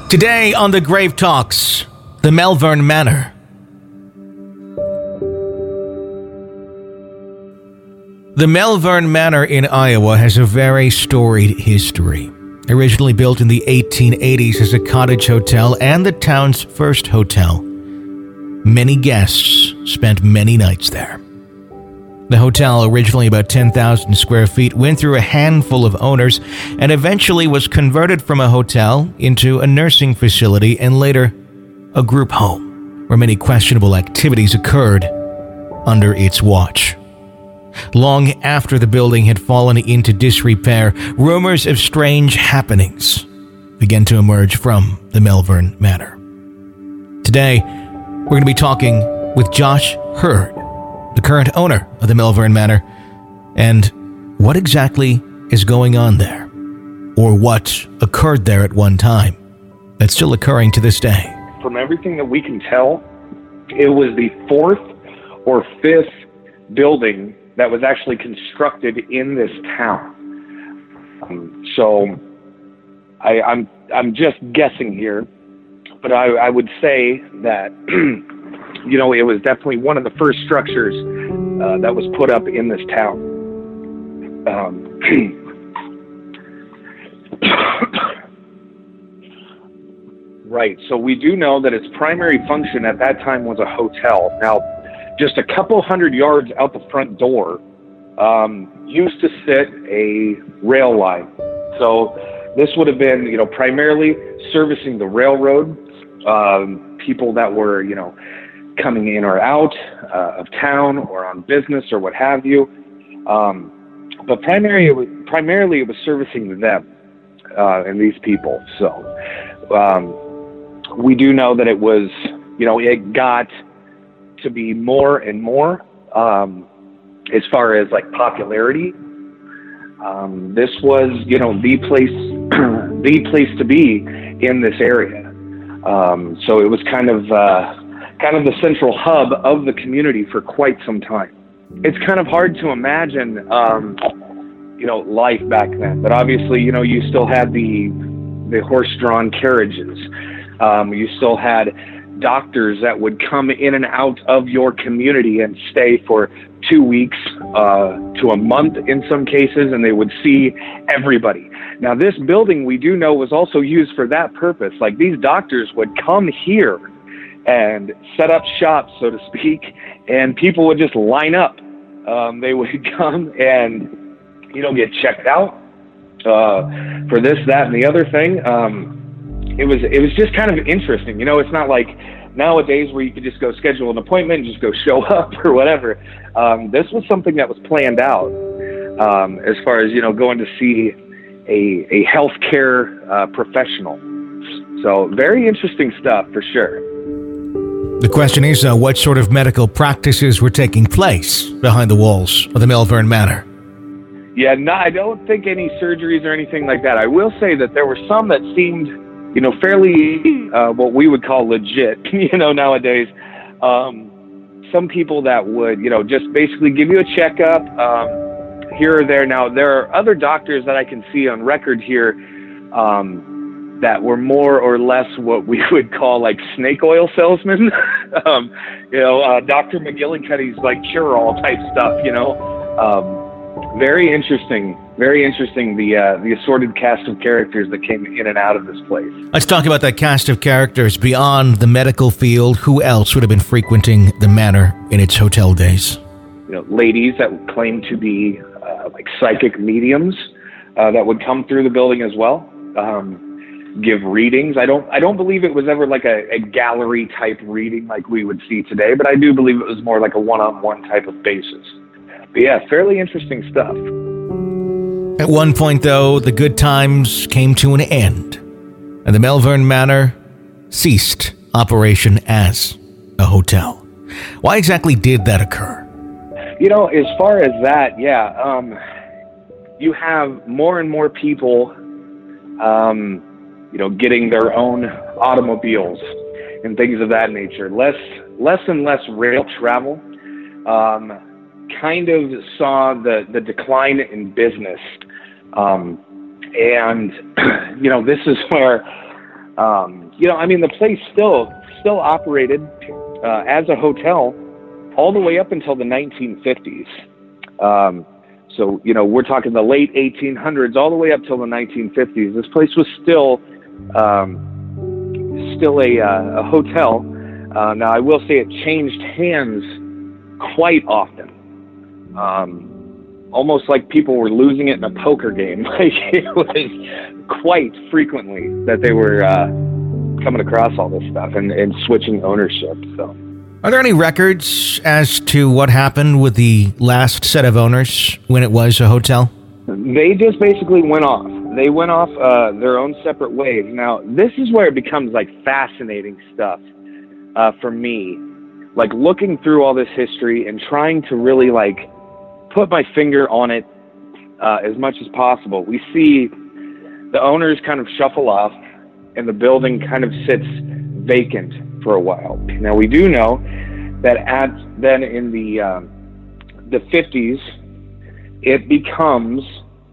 Today on the Grave Talks, the Malvern Manor. The Malvern Manor in Iowa has a very storied history. Originally built in the 1880s as a cottage hotel and the town's first hotel, many guests spent many nights there. The hotel, originally about 10,000 square feet, went through a handful of owners and eventually was converted from a hotel into a nursing facility and later a group home, where many questionable activities occurred under its watch. Long after the building had fallen into disrepair, rumors of strange happenings began to emerge from the Malvern Manor. Today, we're going to be talking with Josh Hurd, the current owner of the Malvern Manor, and what exactly is going on there, or what occurred there at one time that's still occurring to this day. From everything that we can tell, it was the fourth or fifth building that was actually constructed in this town. I'm just guessing here, but I would say that it was definitely one of the first structures that was put up in this town. Right, so we do know that its primary function at that time was a hotel. Now, just a couple hundred yards out the front door used to sit a rail line. So this would have been, primarily servicing the railroad, people that were, coming in or out of town or on business or what have you. But primarily it was servicing them and these people. So we do know that it was, it got to be more and more as far as like popularity. This was, the place to be in this area. So it was kind of the central hub of the community for quite some time. It's kind of hard to imagine, life back then. But obviously, you still had the horse-drawn carriages. You still had doctors that would come in and out of your community and stay for 2 weeks to a month in some cases, and they would see everybody. Now, this building we do know was also used for that purpose. Like, these doctors would come here and set up shop, so to speak, and people would just line up. They would come and, get checked out for this, that, and the other thing. It was just kind of interesting. It's not like nowadays where you could just go schedule an appointment and just go show up or whatever. This was something that was planned out as far as, going to see a healthcare professional. So very interesting stuff for sure. The question is, what sort of medical practices were taking place behind the walls of the Malvern Manor? Yeah, no, I don't think any surgeries or anything like that. I will say that there were some that seemed, fairly what we would call legit, nowadays. Some people that would, just basically give you a checkup here or there. Now, there are other doctors that I can see on record here that were more or less what we would call like snake oil salesmen. Dr. McGillicuddy's like cure-all type stuff, Very interesting, the assorted cast of characters that came in and out of this place. Let's talk about that cast of characters beyond the medical field. Who else would have been frequenting the manor in its hotel days? Ladies that claimed to be like psychic mediums that would come through the building as well. Give readings. I don't believe it was ever like a gallery type reading like we would see today, but I do believe it was more like a one-on-one type of basis. But yeah, fairly interesting stuff. At one point, though, the good times came to an end, and the Malvern Manor ceased operation as a hotel. Why exactly did that occur? As far as that, you have more and more people getting their own automobiles and things of that nature. Less and less rail travel. Kind of saw the decline in business. And, this is where I mean, the place still operated as a hotel all the way up until the 1950s. So, we're talking the late 1800s all the way up till the 1950s. This place was still a hotel. Now, I will say it changed hands quite often. Almost like people were losing it in a poker game. Like, it was quite frequently that they were coming across all this stuff and switching ownership. So, are there any records as to what happened with the last set of owners when it was a hotel? They just basically went off. They went off their own separate ways. Now, this is where it becomes like fascinating stuff for me. Like, looking through all this history and trying to really like put my finger on it as much as possible. We see the owners kind of shuffle off and the building kind of sits vacant for a while. Now, we do know that then in the 50s, it becomes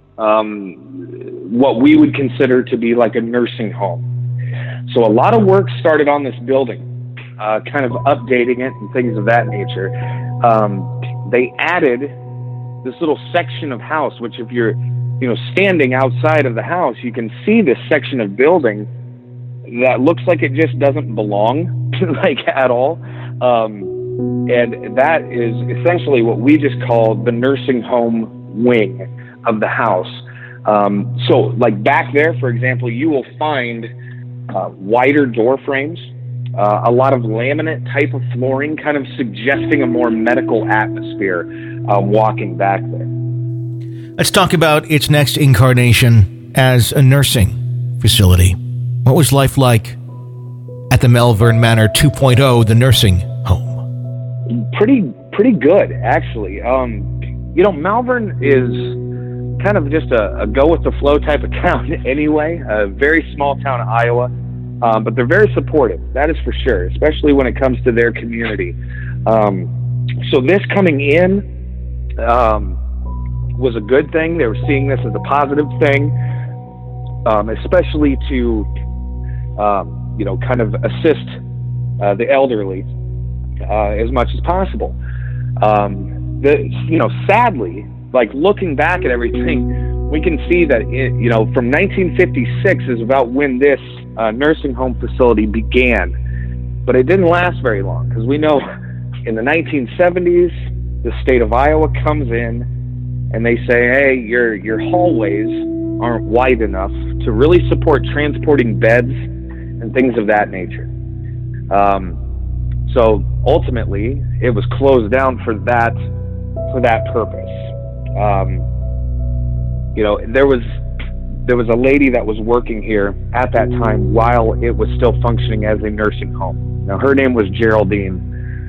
what we would consider to be like a nursing home. So a lot of work started on this building, kind of updating it and things of that nature. They added this little section of house, which if you're, standing outside of the house, you can see this section of building that looks like it just doesn't belong, like, at all. And that is essentially what we just call the nursing home wing of the house. So, like, back there, for example, you will find wider door frames, a lot of laminate type of flooring, kind of suggesting a more medical atmosphere walking back there. Let's talk about its next incarnation as a nursing facility. What was life like at the Malvern Manor 2.0, the nursing home? Pretty good, actually. Malvern is kind of just a go-with-the-flow type of town anyway, a very small town in Iowa, but they're very supportive, that is for sure, especially when it comes to their community. So this coming in was a good thing. They were seeing this as a positive thing, especially to, kind of assist the elderly as much as possible. Sadly, like, looking back at everything, we can see that, from 1956 is about when this nursing home facility began. But it didn't last very long, because we know in the 1970s, the state of Iowa comes in and they say, hey, your hallways aren't wide enough to really support transporting beds and things of that nature. So ultimately, it was closed down for that purpose. There was a lady that was working here at that time while it was still functioning as a nursing home. Now, her name was Geraldine.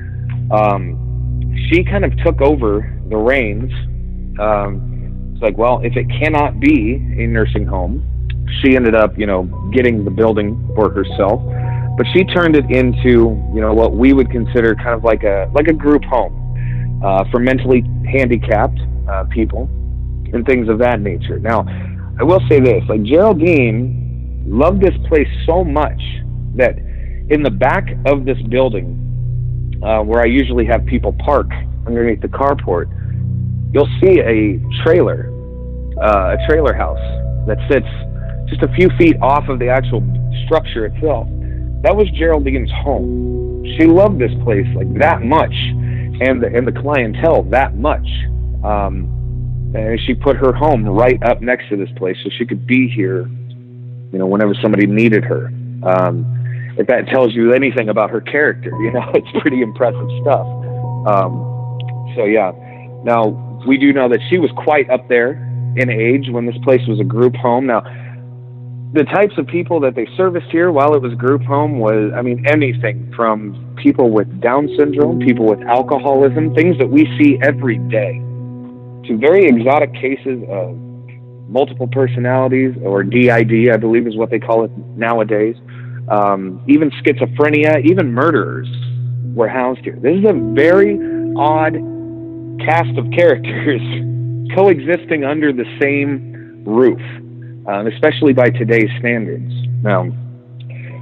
She kind of took over the reins. It's like, well, if it cannot be a nursing home, she ended up, getting the building for herself. But she turned it into, what we would consider kind of like a group home for mentally handicapped people and things of that nature. Now, I will say this, like, Geraldine loved this place so much that in the back of this building, where I usually have people park underneath the carport, you'll see a trailer house that sits just a few feet off of the actual structure itself. That was Geraldine's home. She loved this place like that much, and the clientele that much. And she put her home right up next to this place so she could be here, whenever somebody needed her. If that tells you anything about her character, it's pretty impressive stuff. So yeah. Now, we do know that she was quite up there in age when this place was a group home. Now, the types of people that they serviced here while it was group home was, anything from people with Down syndrome, people with alcoholism, things that we see every day, to very exotic cases of multiple personalities, or DID, I believe is what they call it nowadays. Even schizophrenia, even murderers were housed here. This is a very odd cast of characters coexisting under the same roof, especially by today's standards. Now,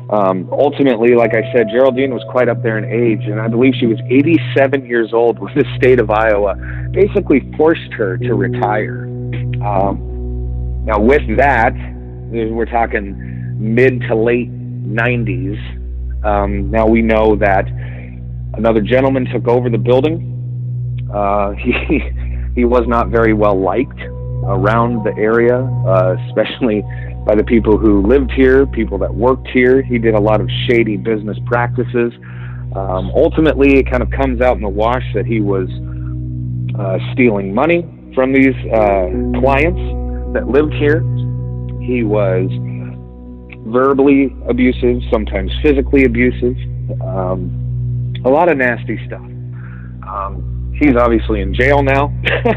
Ultimately, like I said, Geraldine was quite up there in age, and I believe she was 87 years old when the state of Iowa basically forced her to retire. Now, with that, we're talking mid to late 90s. Now we know that another gentleman took over the building. He was not very well liked around the area, especially by the people who lived here, people that worked here. He did a lot of shady business practices. Ultimately, it kind of comes out in the wash that he was stealing money from these clients that lived here. He was verbally abusive, sometimes physically abusive, a lot of nasty stuff. He's obviously in jail now.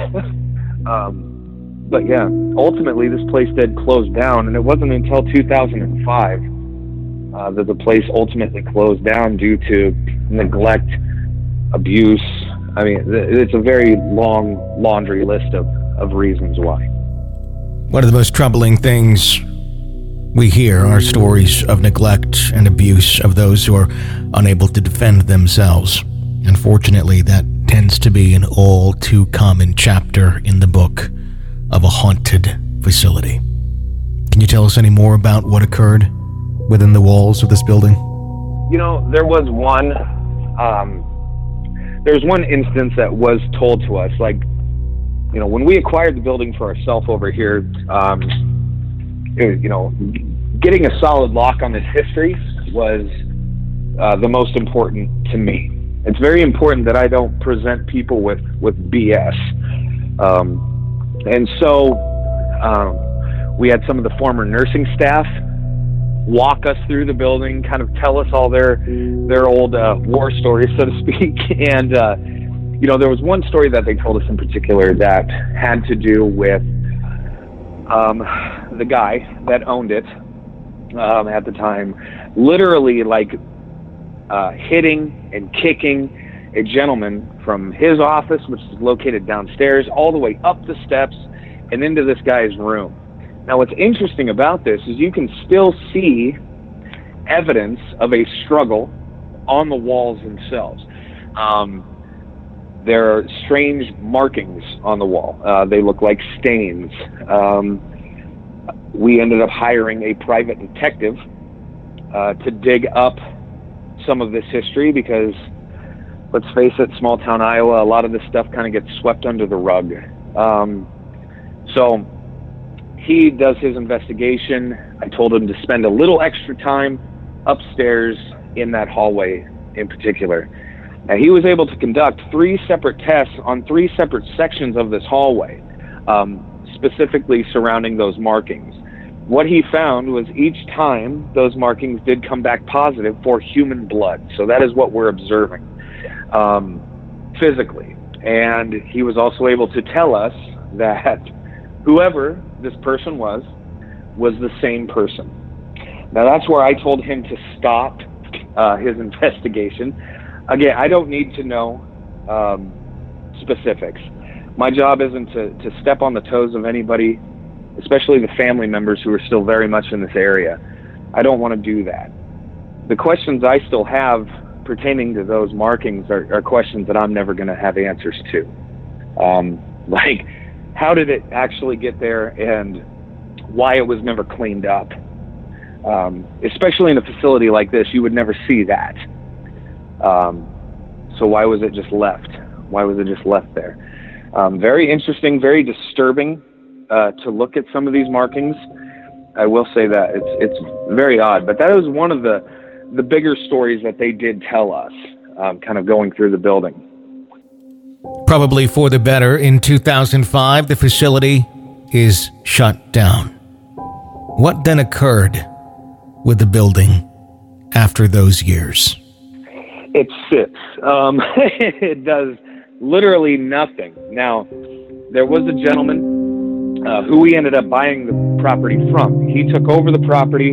But yeah, ultimately this place did close down, and it wasn't until 2005 that the place ultimately closed down due to neglect, abuse. I mean, it's a very long laundry list of reasons why. One of the most troubling things we hear are stories of neglect and abuse of those who are unable to defend themselves. Unfortunately, that tends to be an all too common chapter in the book of a haunted facility. Can you tell us any more about what occurred within the walls of this building? You know, there was one instance that was told to us, like, you know, when we acquired the building for ourselves over here, getting a solid lock on this history was the most important to me. It's very important that I don't present people with BS. And so we had some of the former nursing staff walk us through the building, kind of tell us all their old war stories, so to speak. And, there was one story that they told us in particular that had to do with the guy that owned it at the time, literally hitting and kicking a gentleman from his office, which is located downstairs, all the way up the steps and into this guy's room. Now, what's interesting about this is you can still see evidence of a struggle on the walls themselves. There are strange markings on the wall. They look like stains. We ended up hiring a private detective to dig up some of this history because, let's face it, small town Iowa, a lot of this stuff kind of gets swept under the rug. So he does his investigation. I told him to spend a little extra time upstairs in that hallway in particular. Now, he was able to conduct 3 separate tests on 3 separate sections of this hallway, specifically surrounding those markings. What he found was each time those markings did come back positive for human blood. So that is what we're observing physically. And he was also able to tell us that whoever this person was the same person. Now, that's where I told him to stop his investigation. Again, I don't need to know specifics. My job isn't to step on the toes of anybody, especially the family members who are still very much in this area. I don't want to do that. The questions I still have pertaining to those markings are questions that I'm never going to have answers to. Like, how did it actually get there and why it was never cleaned up? Especially in a facility like this, you would never see that. So why was it just left? Why was it just left there? Very interesting, very disturbing to look at some of these markings. I will say that it's very odd, but that was one of the bigger stories that they did tell us, kind of going through the building. Probably for the better. In 2005, the facility is shut down. What then occurred with the building after those years? It sits. It does literally nothing. Now, there was a gentleman who we ended up buying the property from. He took over the property.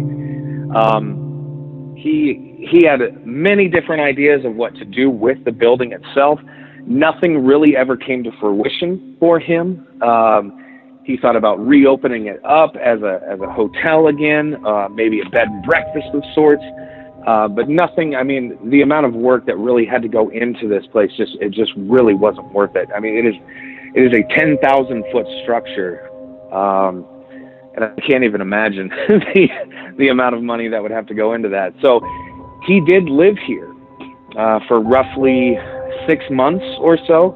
He had many different ideas of what to do with the building itself. Nothing really ever came to fruition for him. He thought about reopening it up as a hotel again, maybe a bed and breakfast of sorts. But nothing, I mean, the amount of work that really had to go into this place, it just really wasn't worth it. I mean, it is a 10,000 foot structure. And I can't even imagine the amount of money that would have to go into that. So he did live here for roughly 6 months or so.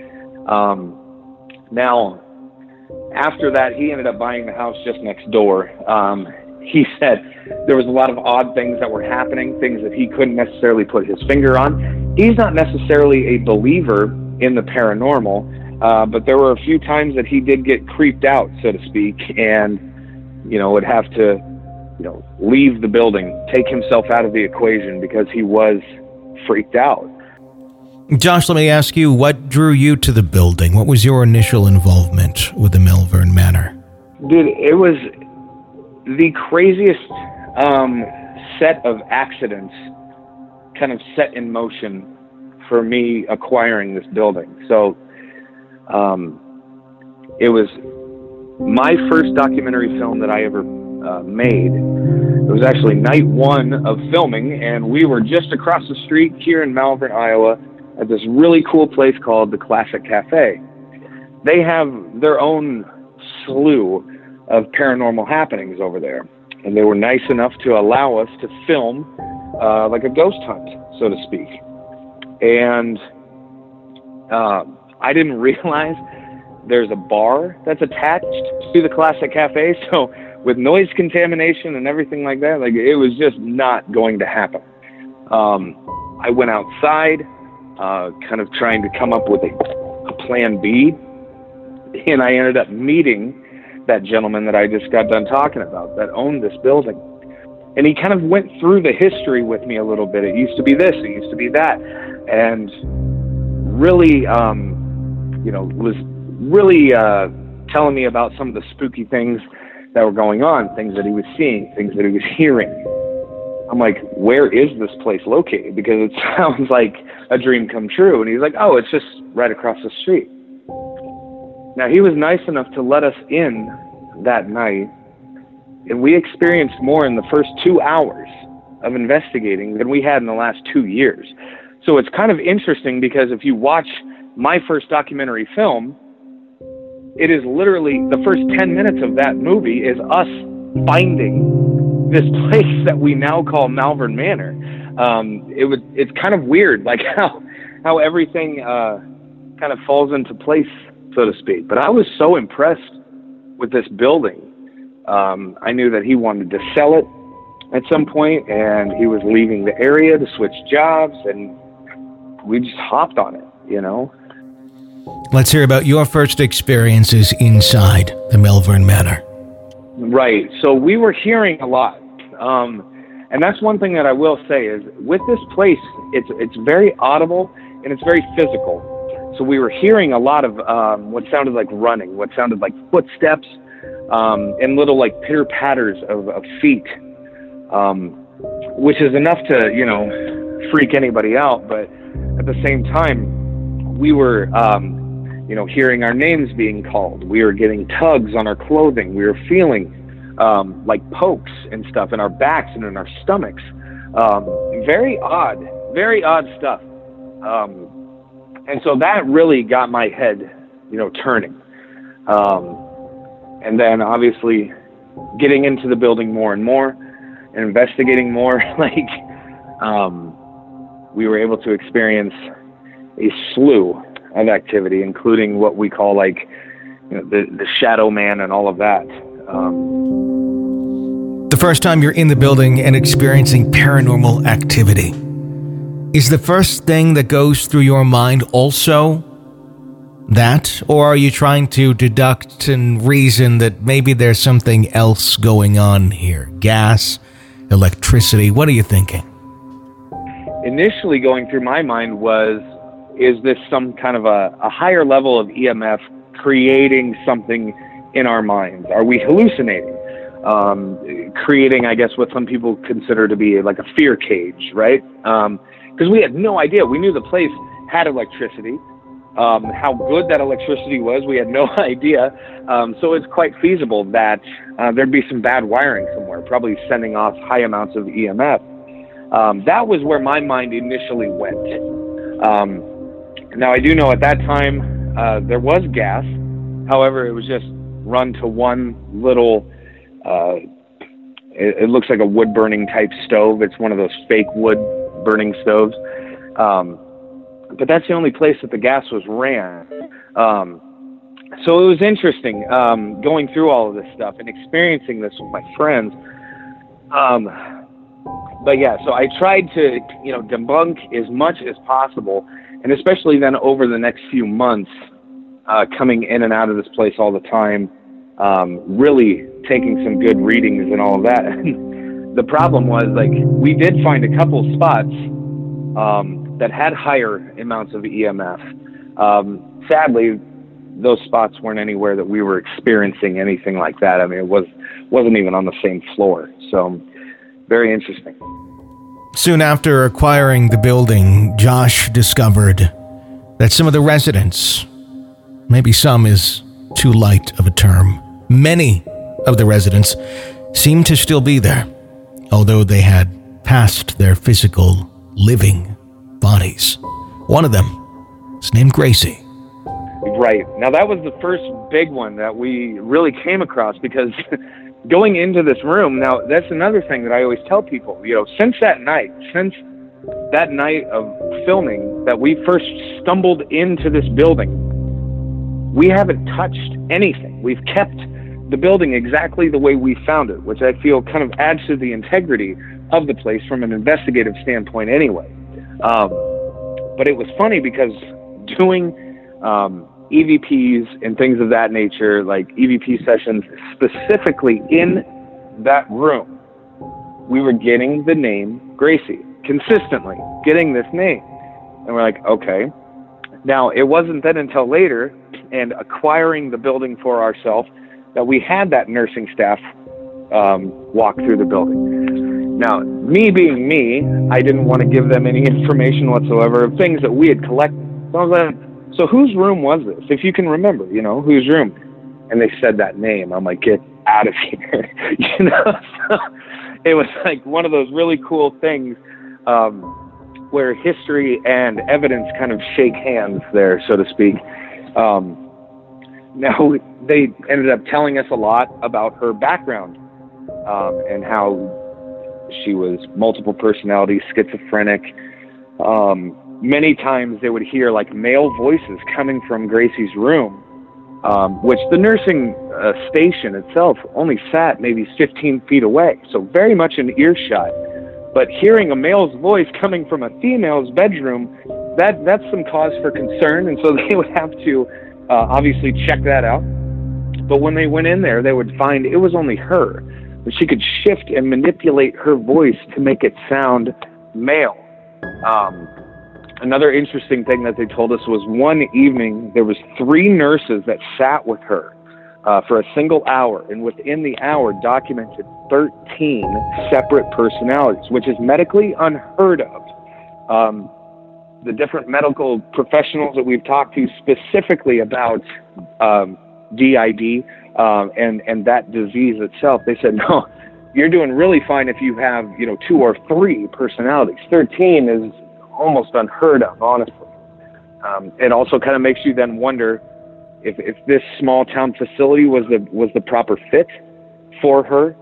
Now, after that, he ended up buying the house just next door. He said there was a lot of odd things that were happening, things that he couldn't necessarily put his finger on. He's not necessarily a believer in the paranormal, but there were a few times that he did get creeped out, so to speak, and, would have to, leave the building, take himself out of the equation because he was freaked out. Josh, let me ask you, what drew you to the building? What was your initial involvement with the Malvern Manor? Dude, it was the craziest set of accidents kind of set in motion for me acquiring this building. So it was my first documentary film that I ever made. It was actually night one of filming, and we were just across the street here in Malvern, Iowa, at this really cool place called the Classic Cafe. They have their own slew of paranormal happenings over there, and they were nice enough to allow us to film like a ghost hunt, so to speak. And I didn't realize there's a bar that's attached to the Classic Cafe, so with noise contamination and everything like that, it was just not going to happen. I went outside, kind of trying to come up with a plan B, and I ended up meeting that gentleman that I just got done talking about that owned this building. And he kind of went through the history with me a little bit. It used to be this, it used to be that, and really, was really telling me about some of the spooky things that were going on, things that he was seeing, things that he was hearing. I'm like, where is this place located? Because it sounds like a dream come true. And he's like, oh, it's just right across the street. Now, he was nice enough to let us in that night, and we experienced more in the first 2 hours of investigating than we had in the last 2 years. So it's kind of interesting because if you watch my first documentary film, it is literally the first 10 minutes of that movie is us finding this place that we now call Malvern Manor. It's kind of weird, like how everything kind of falls into place, so to speak. But I was so impressed with this building. I knew that he wanted to sell it at some point, and he was leaving the area to switch jobs, and we just hopped on it, Let's hear about your first experiences inside the Malvern Manor. Right. So we were hearing a lot. And that's one thing that I will say is with this place, it's very audible and it's very physical. So we were hearing a lot of what sounded like running, what sounded like footsteps, and little like pitter patters of feet, which is enough to, freak anybody out. But at the same time, we were, hearing our names being called. We were getting tugs on our clothing. We were feeling like pokes and stuff in our backs and in our stomachs. Very odd stuff. And so that really got my head, turning. And then obviously getting into the building more and more and investigating more, we were able to experience a slew of activity, including what we call the shadow man and all of that. The first time you're in the building and experiencing paranormal activity, is the first thing that goes through your mind also that? Or are you trying to deduct and reason that maybe there's something else going on here? Gas, electricity, what are you thinking? Initially going through my mind was, is this some kind of a higher level of EMF creating something in our minds? Are we hallucinating? Creating, I guess, what some people consider to be like a fear cage, right? Because we had no idea. We knew the place had electricity. How good that electricity was, we had no idea. So it's quite feasible that there'd be some bad wiring somewhere, probably sending off high amounts of EMF. That was where my mind initially went. Now, I do know at that time there was gas. However, it was just run to one little, it looks like a wood-burning type stove. It's one of those fake wood-burning stoves. But that's the only place that the gas was ran. So it was interesting going through all of this stuff and experiencing this with my friends. But yeah, so I tried to, debunk as much as possible, and especially then over the next few months, coming in and out of this place all the time, really taking some good readings and all of that. The problem was, we did find a couple spots that had higher amounts of EMF. Sadly, those spots weren't anywhere that we were experiencing anything like that. I mean, it wasn't even on the same floor. So, very interesting. Soon after acquiring the building, Josh discovered that some of the residents, maybe some is too light of a term, many of the residents seemed to still be there, although they had passed their physical living bodies. One of them is named Gracie. Right. Now, that was the first big one that we really came across, because going into this room, now, that's another thing that I always tell people, since that night of filming that we first stumbled into this building, we haven't touched anything. We've kept the building exactly the way we found it, which I feel kind of adds to the integrity of the place from an investigative standpoint anyway. But it was funny because doing EVPs and things of that nature, like EVP sessions specifically in that room, we were getting the name Gracie, consistently getting this name. And we're like, okay. Now, it wasn't then until later, and acquiring the building for ourselves, that we had that nursing staff walk through the building. Now, me being me, I didn't want to give them any information whatsoever of things that we had collected. So I was like, so whose room was this? If you can remember, whose room? And they said that name. I'm like, get out of here. So it was like one of those really cool things where history and evidence kind of shake hands there, so to speak. Now, they ended up telling us a lot about her background and how she was multiple personality, schizophrenic. Many times they would hear male voices coming from Gracie's room, which the nursing station itself only sat maybe 15 feet away, so very much in earshot. But hearing a male's voice coming from a female's bedroom, that's some cause for concern, and so they would have to obviously check that out. But when they went in there, they would find it was only her, but she could shift and manipulate her voice to make it sound male. Another interesting thing that they told us was one evening there was 3 nurses that sat with her for a single hour, and within the hour documented 13 separate personalities, which is medically unheard of. The different medical professionals that we've talked to specifically about DID and that disease itself, they said, no, you're doing really fine if you have 2 or 3 personalities. 13 is almost unheard of, honestly. It also kind of makes you then wonder if this small town facility was the proper fit for her.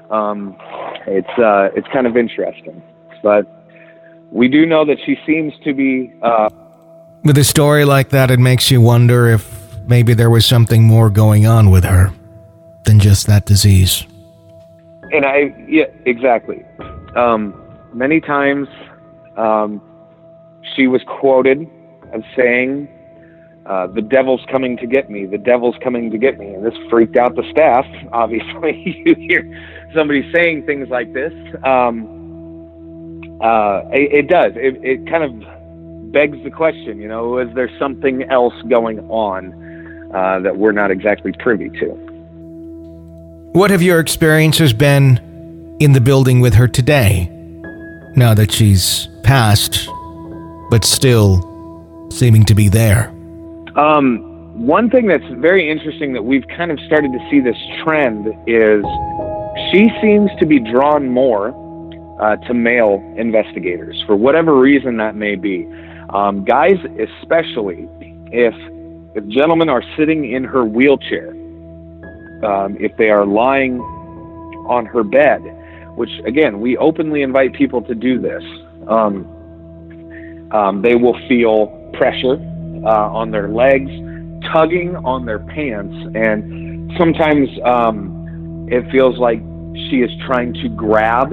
It's kind of interesting, but we do know that she seems to be. With a story like that, it makes you wonder if maybe there was something more going on with her than just that disease. And yeah, exactly. Many times, she was quoted as saying, the devil's coming to get me, the devil's coming to get me. And this freaked out the staff. Obviously, you hear somebody saying things like this. It does. It kind of begs the question, is there something else going on that we're not exactly privy to? What have your experiences been in the building with her today, now that she's passed, but still seeming to be there? One thing that's very interesting that we've kind of started to see this trend is she seems to be drawn more to male investigators for whatever reason that may be. Guys, especially if gentlemen are sitting in her wheelchair, if they are lying on her bed, which again, we openly invite people to do this, they will feel pressure on their legs, tugging on their pants, and sometimes it feels like she is trying to grab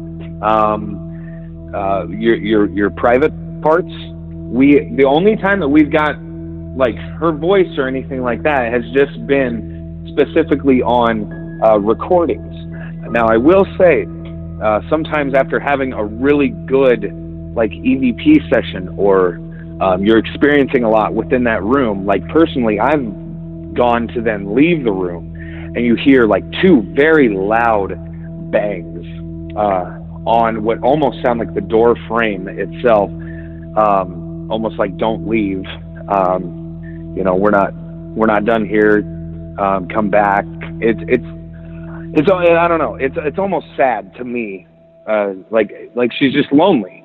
your private parts. The only time that we've got like her voice or anything like that has just been specifically on recordings. Now I will say, sometimes after having a really good like EVP session, or you're experiencing a lot within that room, like personally I've gone to then leave the room and you hear like two very loud bangs on what almost sound like the door frame itself, almost like don't leave, we're not done here, come back. It's I don't know, it's almost sad to me, like she's just lonely,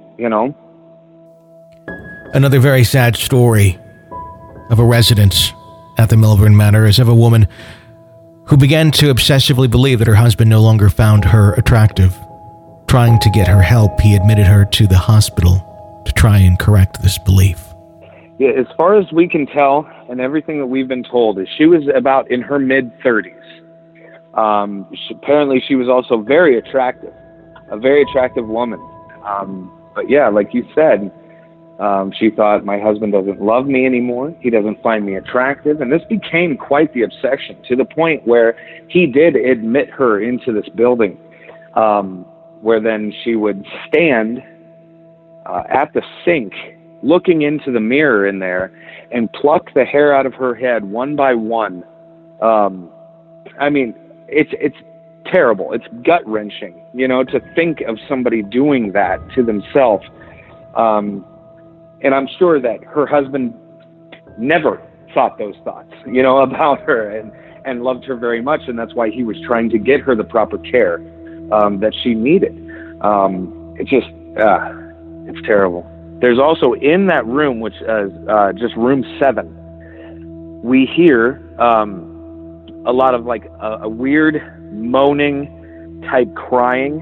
Another very sad story of a resident at the Melbourne Manor is of a woman who began to obsessively believe that her husband no longer found her attractive. Trying to get her help, he admitted her to the hospital to try and correct this belief. Yeah, as far as we can tell, and everything that we've been told, is she was about in her mid-30s. Apparently she was also very attractive, a very attractive woman. But yeah, like you said, she thought, my husband doesn't love me anymore. He doesn't find me attractive. And this became quite the obsession, to the point where he did admit her into this building, where then she would stand at the sink, looking into the mirror in there, and pluck the hair out of her head one by one. I mean, it's terrible. It's gut-wrenching, to think of somebody doing that to themselves. And I'm sure that her husband never thought those thoughts, about her, and loved her very much. And that's why he was trying to get her the proper care that she needed. It's terrible. There's also in that room, which is just room 7, we hear a lot of like a weird moaning type crying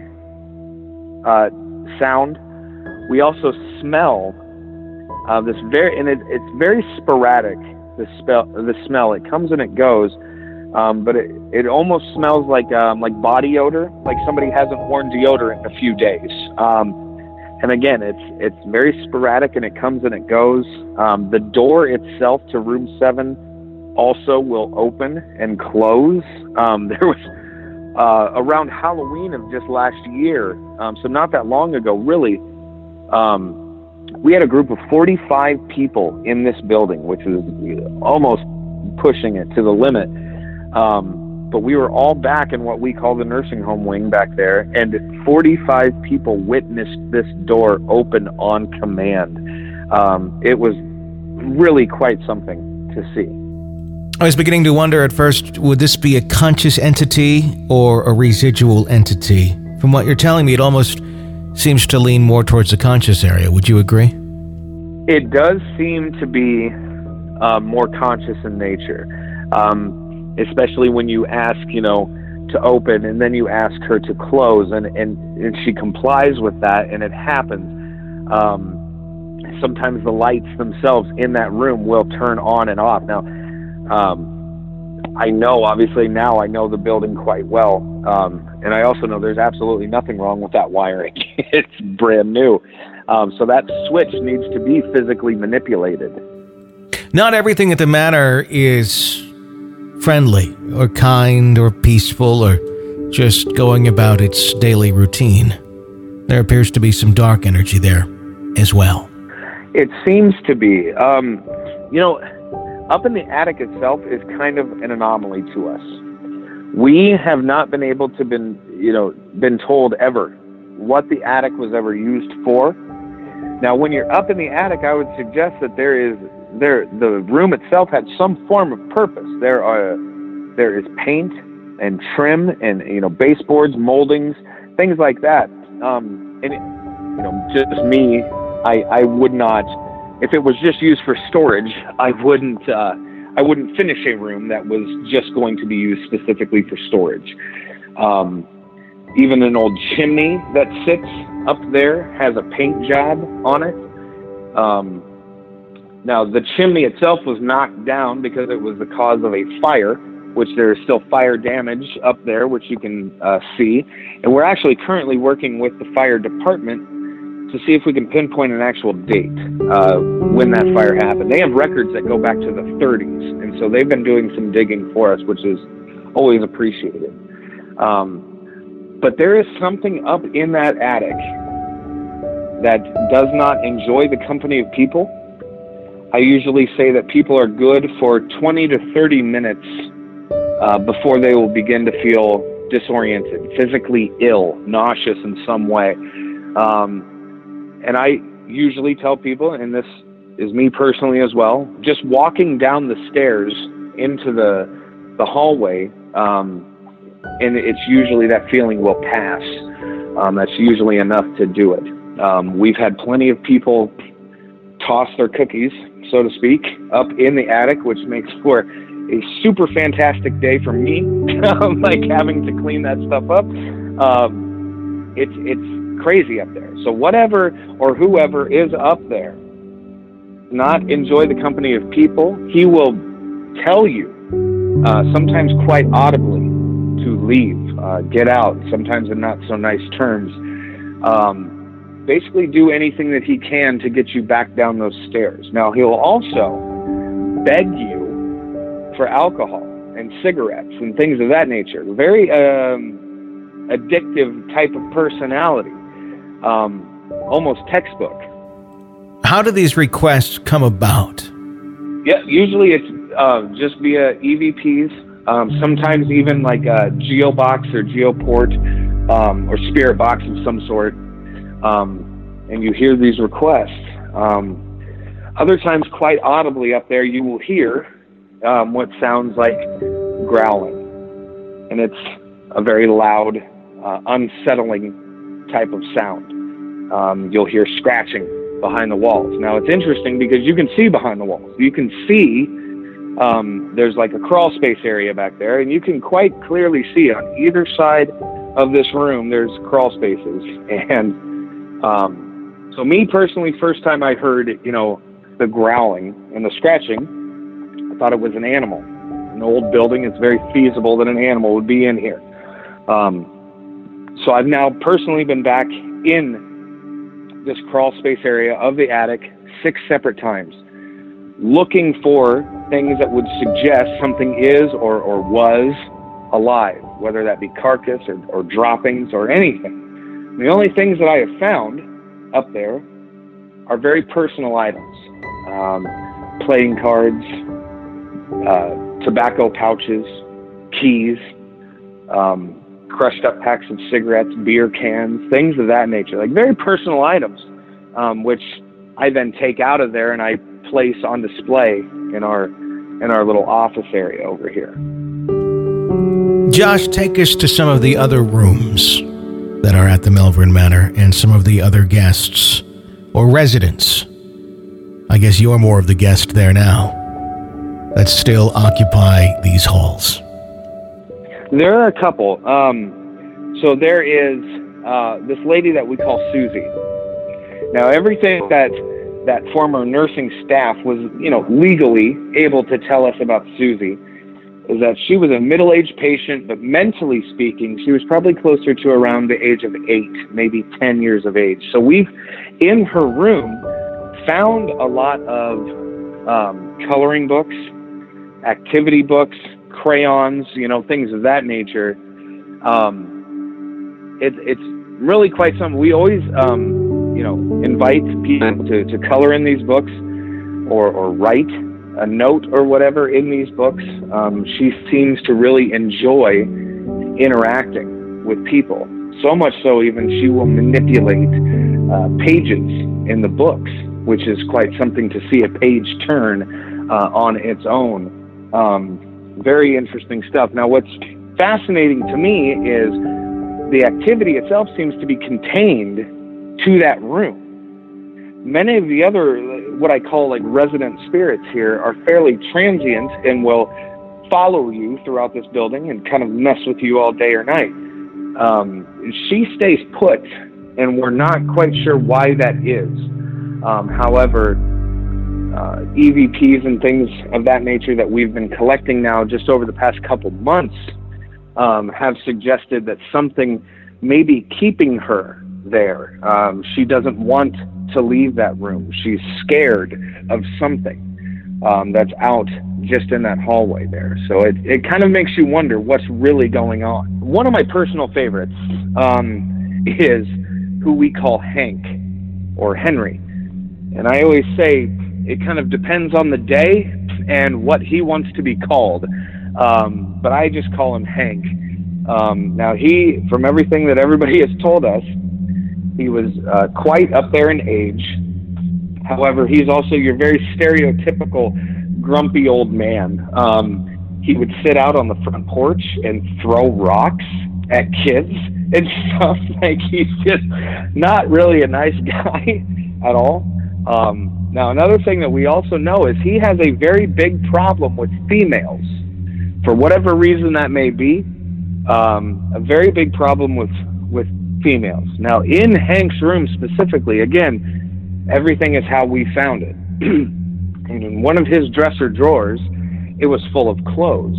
sound. We also smell this it's very sporadic. The smell, it comes and it goes, but it almost smells like body odor, like somebody hasn't worn deodorant in a few days. And again, it's very sporadic, and it comes and it goes. The door itself to room 7 also will open and close. There was around Halloween of just last year, so not that long ago, really. We had a group of 45 people in this building, which is almost pushing it to the limit. But we were all back in what we call the nursing home wing back there, and 45 people witnessed this door open on command. It was really quite something to see. I was beginning to wonder at first, would this be a conscious entity or a residual entity? From what you're telling me, it almost seems to lean more towards the conscious area. Would you agree? It does seem to be more conscious in nature, especially when you ask, to open, and then you ask her to close, and she complies with that, and it happens. Sometimes the lights themselves in that room will turn on and off. Now, I know, obviously now I know the building quite well, and I also know there's absolutely nothing wrong with that wiring. It's brand new. So that switch needs to be physically manipulated. Not everything at the manor is friendly or kind or peaceful or just going about its daily routine. There appears to be some dark energy there as well. It seems to be. Up in the attic itself is kind of an anomaly to us. We have not been able to been told ever what the attic was ever used for. Now, when you're up in the attic, I would suggest that the room itself had some form of purpose. There is paint and trim and, baseboards, moldings, things like that. Just me, I would not, if it was just used for storage, I wouldn't finish a room that was just going to be used specifically for storage. Even an old chimney that sits up there has a paint job on it. Now, the chimney itself was knocked down because it was the cause of a fire, which there is still fire damage up there, which you can see. And we're actually currently working with the fire department to see if we can pinpoint an actual date when that fire happened. They have records that go back to the 30s, and so they've been doing some digging for us, which is always appreciated. But there is something up in that attic that does not enjoy the company of people. I usually say that people are good for 20 to 30 minutes before they will begin to feel disoriented, physically ill, nauseous in some way. And I usually tell people, and this is me personally as well, just walking down the stairs into the hallway, and it's usually that feeling will pass. That's usually enough to do it. We've had plenty of people toss their cookies, so to speak, up in the attic, which makes for a super fantastic day for me, like having to clean that stuff up. It's crazy up there. So whatever or whoever is up there, not enjoy the company of people. He will tell you, sometimes quite audibly, to leave, get out, sometimes in not so nice terms. Basically do anything that he can to get you back down those stairs. Now, he'll also beg you for alcohol and cigarettes and things of that nature. Very addictive type of personality, almost textbook. How do these requests come about? Yeah, usually it's just via EVPs, sometimes even like a GeoBox or GeoPort or Spirit Box of some sort. And you hear these requests. Other times, quite audibly up there, you will hear what sounds like growling. And it's a very loud, unsettling type of sound. You'll hear scratching behind the walls. Now, it's interesting because you can see behind the walls. You can see there's like a crawl space area back there, and you can quite clearly see on either side of this room there's crawl spaces. And so me personally, first time I heard, the growling and the scratching, I thought it was an animal. An old building, it's very feasible that an animal would be in here. So I've now personally been back in this crawl space area of the attic 6 separate times, looking for things that would suggest something is or was alive, whether that be carcass or droppings or anything. The only things that I have found up there are very personal items. Playing cards, tobacco pouches, keys, crushed up packs of cigarettes, beer cans, things of that nature, like very personal items, which I then take out of there and I place on display in our little office area over here. Josh, take us to some of the other rooms that are at the Melvern Manor and some of the other guests or residents. I guess you're more of the guest there now that still occupy these halls. There are a couple. So there is this lady that we call Susie. Now, everything that former nursing staff was, legally able to tell us about Susie is that she was a middle-aged patient, but mentally speaking, she was probably closer to around the age of 8, maybe 10 years of age. So we've, in her room, found a lot of coloring books, activity books, crayons, things of that nature. It's really quite something. We always, invite people to color in these books or write a note or whatever in these books. She seems to really enjoy interacting with people. So much so even she will manipulate pages in the books, which is quite something to see a page turn on its own. Very interesting stuff. Now, what's fascinating to me is the activity itself seems to be contained to that room. Many of the other, what I call like resident spirits here, are fairly transient and will follow you throughout this building and kind of mess with you all day or night. She stays put, and we're not quite sure why that is. However, EVPs and things of that nature that we've been collecting now just over the past couple months have suggested that something may be keeping her there. She doesn't want to leave that room. She's scared of something that's out just in that hallway there. So it kind of makes you wonder what's really going on. One of my personal favorites is who we call Hank or Henry. And I always say it kind of depends on the day and what he wants to be called. But I just call him Hank. Now he, from everything that everybody has told us, he was quite up there in age. However, he's also your very stereotypical grumpy old man. He would sit out on the front porch and throw rocks at kids and stuff. Like, he's just not really a nice guy at all. Now, another thing that we also know is he has a very big problem with females. For whatever reason that may be, a very big problem with females. Now, in Hank's room specifically, again, everything is how we found it. And in one of his dresser drawers, it was full of clothes.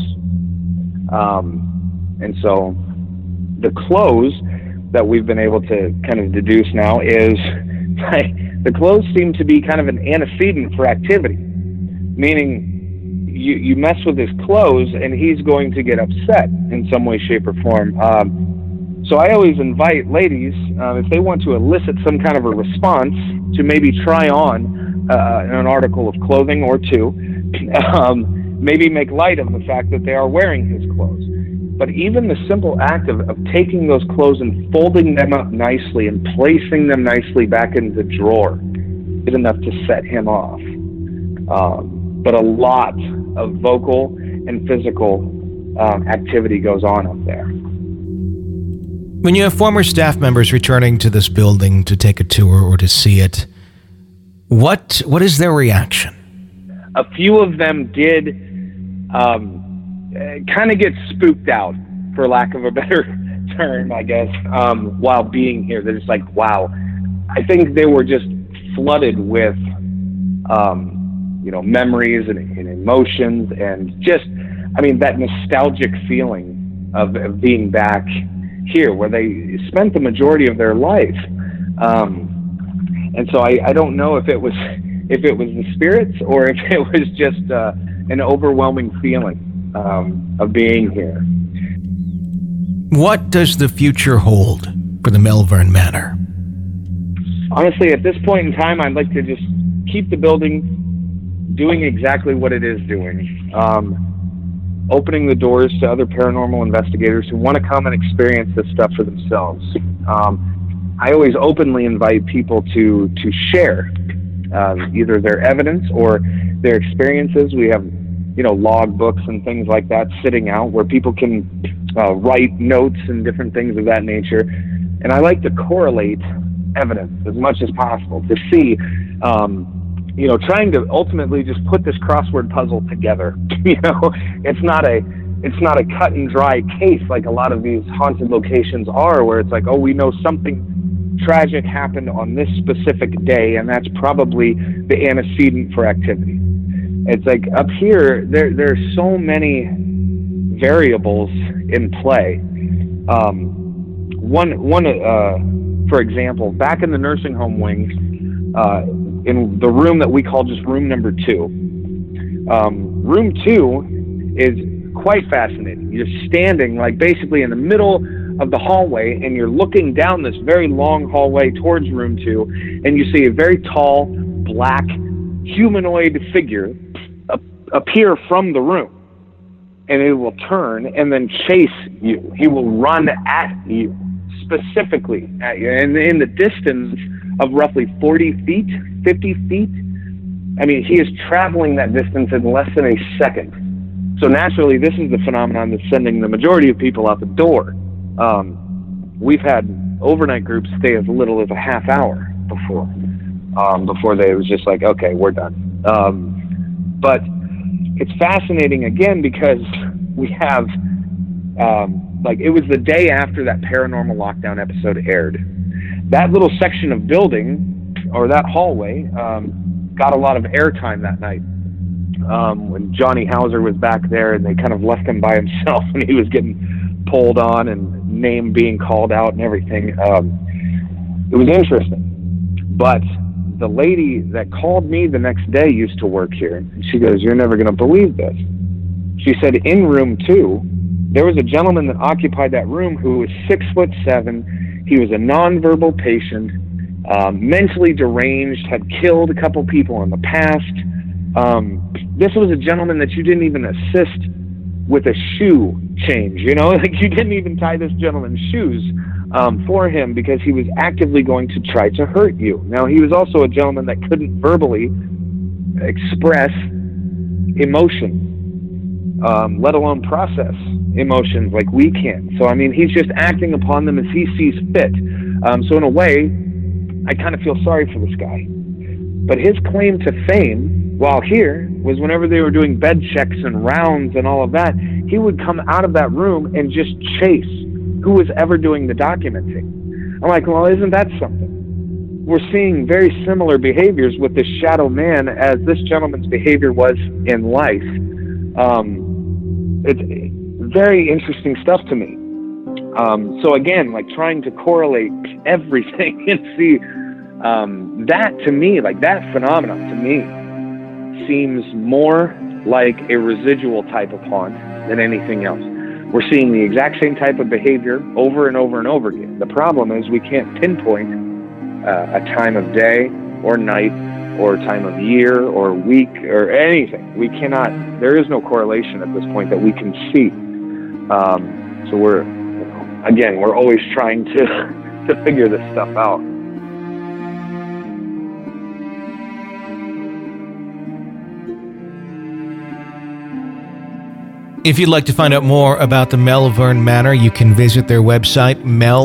And so the clothes that we've been able to kind of deduce now is the clothes seem to be kind of an antecedent for activity, meaning you mess with his clothes and he's going to get upset in some way, shape, or form. So I always invite ladies, if they want to elicit some kind of a response, to maybe try on an article of clothing or two, maybe make light of the fact that they are wearing his clothes. But even the simple act of taking those clothes and folding them up nicely and placing them nicely back in the drawer is enough to set him off. But a lot of vocal and physical activity goes on up there. When you have former staff members returning to this building to take a tour or to see it, what is their reaction? A few of them did kind of get spooked out, for lack of a better term, I guess, while being here. They're just like, wow. I think they were just flooded with, memories and emotions and just, that nostalgic feeling of being back here where they spent the majority of their life. And so I don't know if it was the spirits or if it was just an overwhelming feeling of being here. What does the future hold for the Melvern Manor? Honestly, at this point in time, I'd like to just keep the building doing exactly what it is doing. Opening the doors to other paranormal investigators who want to come and experience this stuff for themselves. I always openly invite people to share either their evidence or their experiences. We have, log books and things like that sitting out where people can write notes and different things of that nature. And I like to correlate evidence as much as possible to see, trying to ultimately just put this crossword puzzle together. It's not a cut and dry case like a lot of these haunted locations are, where it's like, oh, we know something tragic happened on this specific day, and that's probably the antecedent for activity. It's like up here, there's so many variables in play. For example, back in the nursing home wing, in the room that we call just room number 2. Room 2 is quite fascinating. You're standing like basically in the middle of the hallway, and you're looking down this very long hallway towards room 2, and you see a very tall, black, humanoid figure appear from the room. And it will turn and then chase you. He will run at you, specifically at you. And in the distance of roughly 40 feet, 50 feet. I mean, he is traveling that distance in less than a second. So naturally, this is the phenomenon that's sending the majority of people out the door. We've had overnight groups stay as little as a half hour before they was just like, okay, we're done. But it's fascinating again because we have, it was the day after that Paranormal Lockdown episode aired. That little section of building, or that hallway, got a lot of airtime that night. When Johnny Hauser was back there and they kind of left him by himself when he was getting pulled on and name being called out and everything. It was interesting. But the lady that called me the next day used to work here. And she goes, "You're never going to believe this." She said in room 2, there was a gentleman that occupied that room who was 6'7". He was a nonverbal patient, mentally deranged, had killed a couple people in the past. This was a gentleman that you didn't even assist with a shoe change, you didn't even tie this gentleman's shoes for him because he was actively going to try to hurt you. Now, he was also a gentleman that couldn't verbally express emotion, let alone process emotions like we can. So, I mean, he's just acting upon them as he sees fit. So in a way, I kind of feel sorry for this guy. But his claim to fame while here was whenever they were doing bed checks and rounds and all of that, he would come out of that room and just chase who was ever doing the documenting. I'm like, well, isn't that something? We're seeing very similar behaviors with this shadow man as this gentleman's behavior was in life. It's very interesting stuff to me. So again, like trying to correlate everything and see that to me, like that phenomenon to me, seems more like a residual type of haunt than anything else. We're seeing the exact same type of behavior over and over and over again. The problem is we can't pinpoint a time of day or night or time of year or week or anything. We cannot, there is no correlation at this point that we can see. So we're always trying to figure this stuff out. If you'd like to find out more about the Melvern Manor, you can visit their website,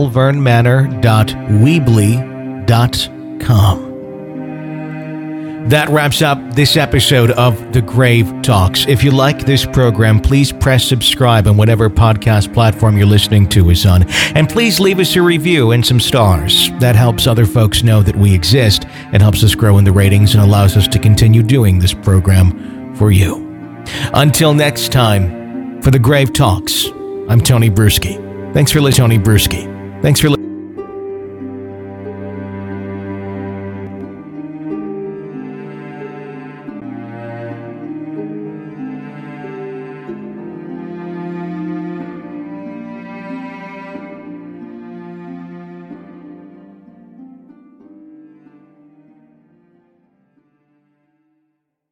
melvernmanor.weebly.com. That wraps up this episode of The Grave Talks. If you like this program, please press subscribe on whatever podcast platform you're listening to is on. And please leave us a review and some stars. That helps other folks know that we exist. It helps us grow in the ratings and allows us to continue doing this program for you. Until next time, for The Grave Talks, I'm Tony Bruschi. Thanks for listening.